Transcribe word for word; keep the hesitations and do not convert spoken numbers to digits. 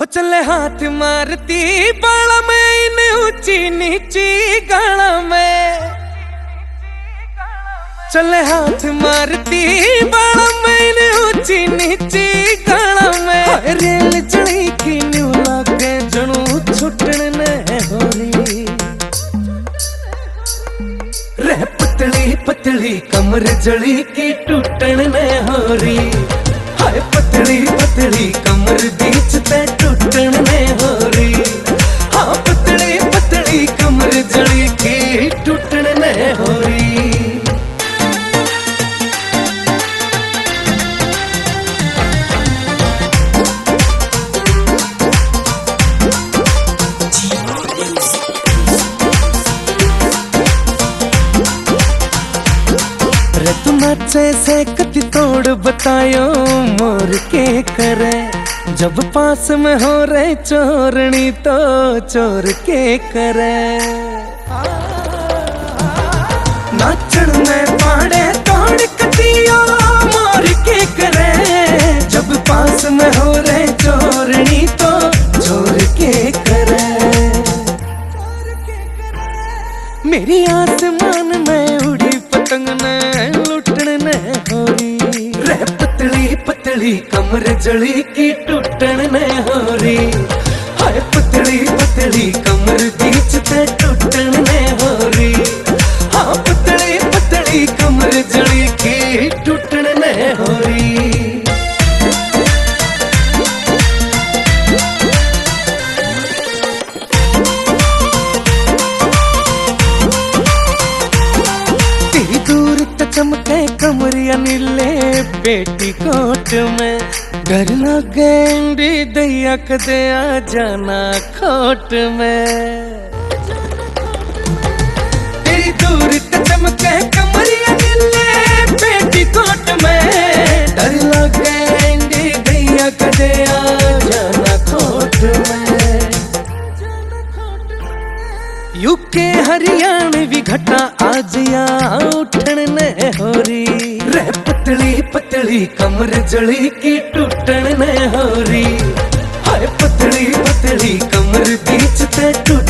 चले हाथ मारती बाला में इन ऊंची नीची गाला में, चले हाथ मारती बाला में इन ऊंची नीची गाला में। रेल चढ़ी की न्यू लागे जनू छुटन ने होरी, रे पतली पतली कमर जड़ी की टूटन ने होरी। हाय पतली पतली कमर बीच ते टूटन ने होरी। हाँ पतली पतली कमर जड़ी की टूटन ने होरी। नाचे से कति तोड़ बतायो मोर के करे, जब पास में हो रहे चोरनी तो चोर के करे। नाचन में पाड़े तोड़ कतियो मोर के करे, जब पास में हो रहे चोरनी तो चोर के करे। मेरी आसमान में उड़ी पतंग ने रे पतली पतली कमर जड़ी की टूटन ने होरी। हाय पतली पतली कमर बीच ते टूटन ने होरी। हाँ पतली पतली कमर जड़ी की टूटन ने होरी। चमके कमरिया नीले बेटी कोट में, डर लगे दैया कदे आ जाना खोट में। तेरी दूर त चमके कमरिया नीले बेटी कोट में, डर लगे दैया कदे आ जाना खोट में। यूके हरियाणवी घटा आज या उठन ने होरी, रे पतली पतली कमर जड़ी की टूटन ने होरी। हाय पतली पतली कमर बीच ते टूट